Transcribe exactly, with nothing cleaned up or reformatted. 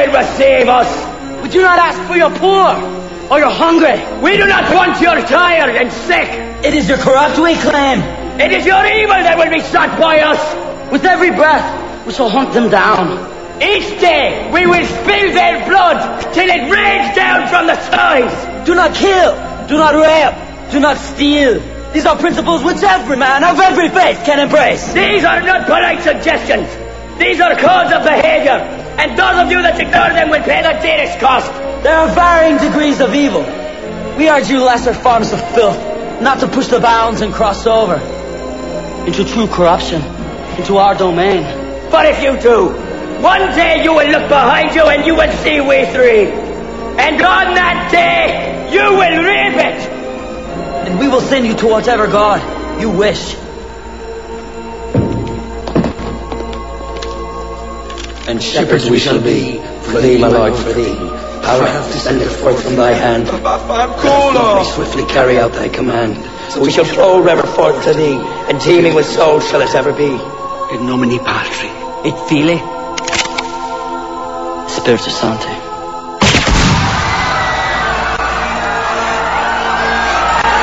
will receive us. We do not ask for your poor or your hungry. We do not want your tired and sick. It is your corrupt we claim. It is your evil that will be sought by us. With every breath, we shall hunt them down. Each day, we will spill their blood till it rains down from the skies. Do not kill. Do not rape. Do not steal. These are principles which every man of every faith can embrace. These are not polite suggestions. These are codes of behavior. And those of you that ignore them will pay the dearest cost. There are varying degrees of evil. We urge you lesser forms of filth not to push the bounds and cross over into true corruption, into our domain. But if you do, one day you will look behind you and you will see we three. And on that day, you will reap it. And we will send you to whatever God you wish. And shepherds we shall be, for thee, my Lord, for thee. Power hath descended forth from thy hand. We swiftly carry out thy command. So we shall flow river forth to thee, and teeming with souls shall it ever be. In nomine Patri, et Filii, Spiritus Sancti.